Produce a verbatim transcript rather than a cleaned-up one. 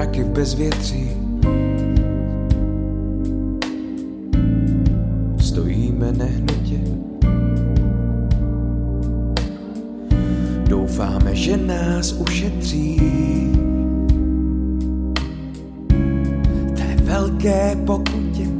mraky v bezvětří. Stojíme nehnutě, doufáme, že nás ušetří té velké pokutě.